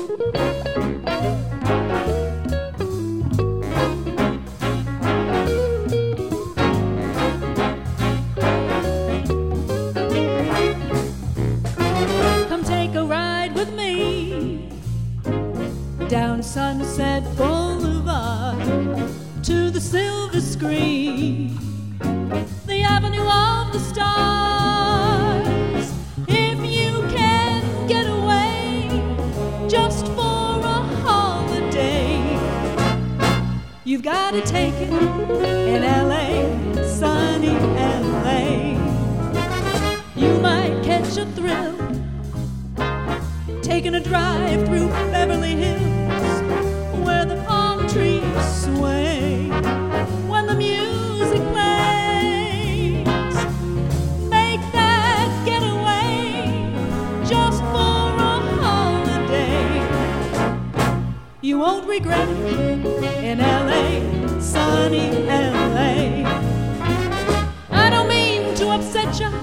Come take a ride with me down Sunset Boulevard to the silver screen, the avenue of the stars. If you can get away just for a holiday, you've got to take it in LA, sunny LA. You might catch a thrill taking a drive through Beverly Hills, where the palm trees sway when the music plays. Make that getaway just for a holiday. You won't regret it in LA, sunny LA. I don't mean to upset you,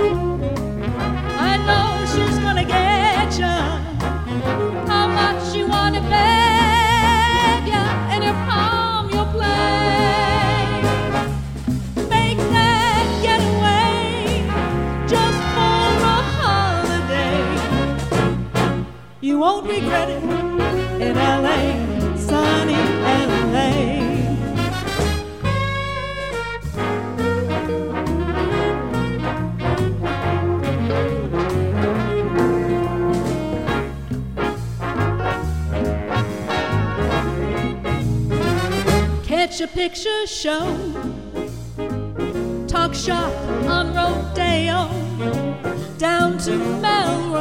I know she's gonna get you. How much you wanna bet ya, in your palm you'll play. Make that getaway just for a holiday. You won't regret it in LA, sunny LA. Catch a picture show, talk shop on Rodeo, down to Melrose.